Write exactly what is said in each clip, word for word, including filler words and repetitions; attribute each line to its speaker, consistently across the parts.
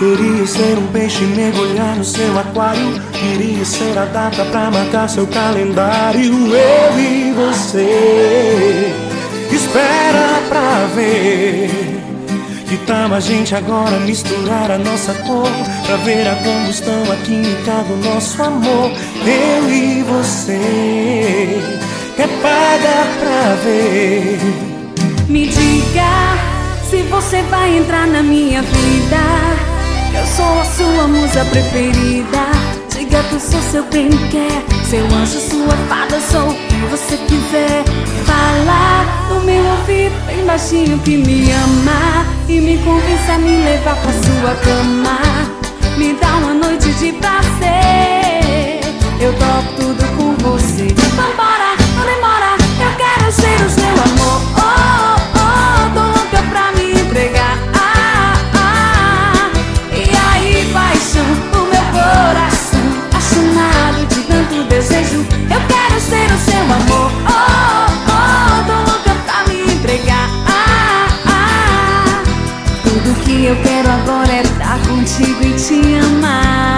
Speaker 1: Queria ser um peixe, mergulhar no seu aquário. Queria ser a data pra marcar seu calendário. Eu e você, espera pra ver. Que tal a gente agora misturar a nossa cor, pra ver a combustão, a química do nosso amor. Eu e você, quer pagar pra ver.
Speaker 2: Me diga se você vai entrar na minha vida. Eu sou a sua musa preferida. Diga que eu sou seu bem-quer, seu anjo, sua fada, sou o que você quiser. Fala no meu ouvido bem baixinho que me ama e me convence a me levar pra sua cama. Me dá uma noite de prazer, eu topo tudo com você. Vambora, não demora, eu quero ser o seu amor. Oh, oh, oh, tô louca pra me entregar. Ah, ah, e aí, paixão, o meu coração apaixonado de tanto desejo. Eu quero ser o seu amor. Oh, oh, tô louca pra me entregar. Ah, ah, tudo que eu quero agora é estar contigo e te amar.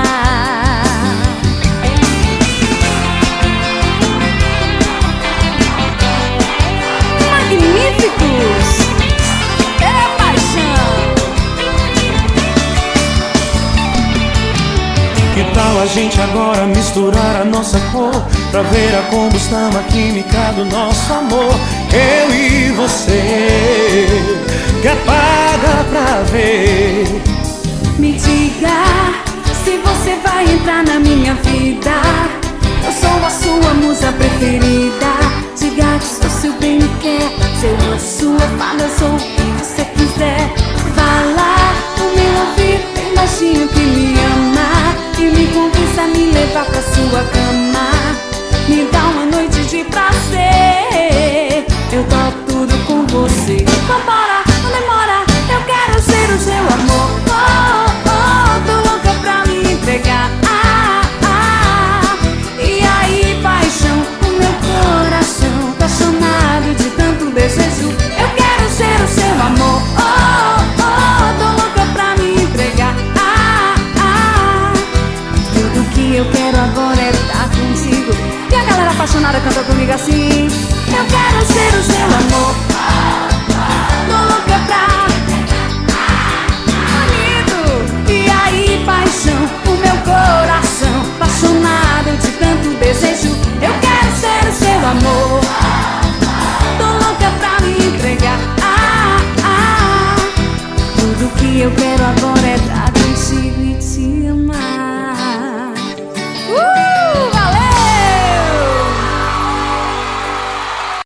Speaker 2: Magníficos! É paixão!
Speaker 1: Que tal a gente agora misturar a nossa cor, pra ver a combustão, a química do nosso amor. Eu e você, quer pagar pra ver.
Speaker 2: Me diga se você vai entrar na minha vida. Eu sou a sua musa preferida. Diga que sou seu bem-quer, seu anjo, sua fada, sou o que você quiser. Fala no meu ouvido bem baixinho que me ama e me convence a me levar pra sua cama.